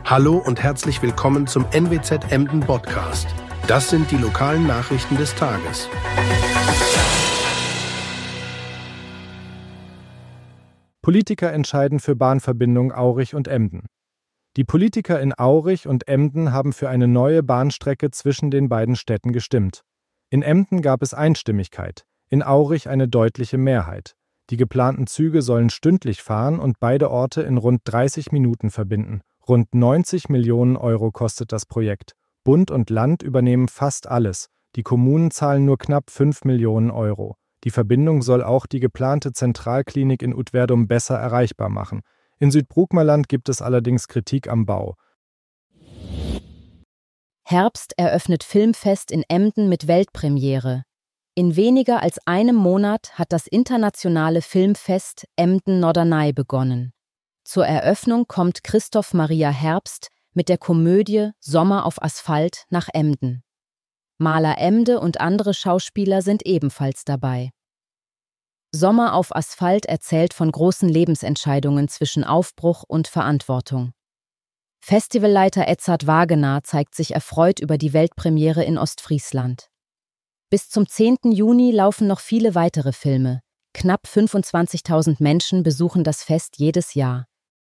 Hallo und herzlich willkommen zum NWZ Emden Podcast. Das sind die lokalen Nachrichten des Tages. Politiker entscheiden für Bahnverbindung Aurich und Emden. Die Politiker in Aurich und Emden haben für eine neue Bahnstrecke zwischen den beiden Städten gestimmt. In Emden gab es Einstimmigkeit, in Aurich eine deutliche Mehrheit. Die geplanten Züge sollen stündlich fahren und beide Orte in rund 30 Minuten verbinden. Rund 90 Millionen Euro kostet das Projekt. Bund und Land übernehmen fast alles. Die Kommunen zahlen nur knapp 5 Millionen Euro. Die Verbindung soll auch die geplante Zentralklinik in Udverdum besser erreichbar machen. In Südbrookmerland gibt es allerdings Kritik am Bau. Herbst eröffnet Filmfest in Emden mit Weltpremiere. In weniger als einem Monat hat das internationale Filmfest Emden-Norderney begonnen. Zur Eröffnung kommt Christoph Maria Herbst mit der Komödie Sommer auf Asphalt nach Emden. Maler Emde und andere Schauspieler sind ebenfalls dabei. Sommer auf Asphalt erzählt von großen Lebensentscheidungen zwischen Aufbruch und Verantwortung. Festivalleiter Edzard Wagenaar zeigt sich erfreut über die Weltpremiere in Ostfriesland. Bis zum 10. Juni laufen noch viele weitere Filme. Knapp 25.000 Menschen besuchen das Fest jedes Jahr.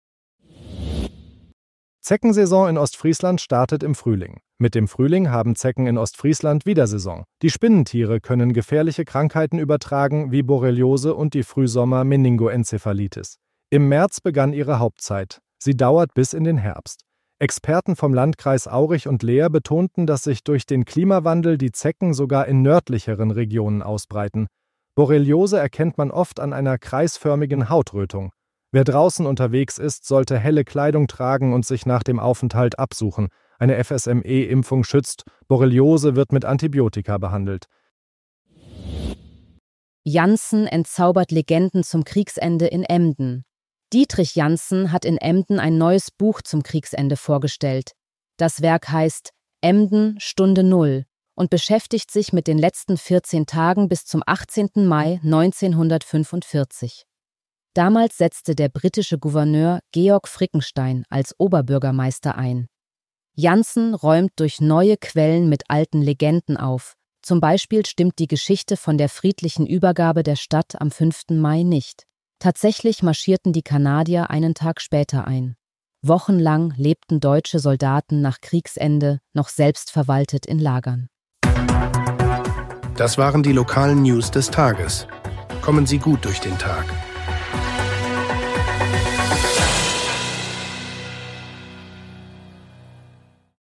Zeckensaison in Ostfriesland startet im Frühling. Mit dem Frühling haben Zecken in Ostfriesland wieder Saison. Die Spinnentiere können gefährliche Krankheiten übertragen wie Borreliose und die Frühsommer-Meningoenzephalitis. Im März begann ihre Hauptzeit. Sie dauert bis in den Herbst. Experten vom Landkreis Aurich und Leer betonten, dass sich durch den Klimawandel die Zecken sogar in nördlicheren Regionen ausbreiten. Borreliose erkennt man oft an einer kreisförmigen Hautrötung. Wer draußen unterwegs ist, sollte helle Kleidung tragen und sich nach dem Aufenthalt absuchen. Eine FSME-Impfung schützt. Borreliose wird mit Antibiotika behandelt. Janssen entzaubert Legenden zum Kriegsende in Emden. Dietrich Janssen hat in Emden ein neues Buch zum Kriegsende vorgestellt. Das Werk heißt Emden Stunde Null und beschäftigt sich mit den letzten 14 Tagen bis zum 18. Mai 1945. Damals setzte der britische Gouverneur Georg Frickenstein als Oberbürgermeister ein. Janssen räumt durch neue Quellen mit alten Legenden auf. Zum Beispiel stimmt die Geschichte von der friedlichen Übergabe der Stadt am 5. Mai nicht. Tatsächlich marschierten die Kanadier einen Tag später ein. Wochenlang lebten deutsche Soldaten nach Kriegsende noch selbstverwaltet in Lagern. Das waren die lokalen News des Tages. Kommen Sie gut durch den Tag.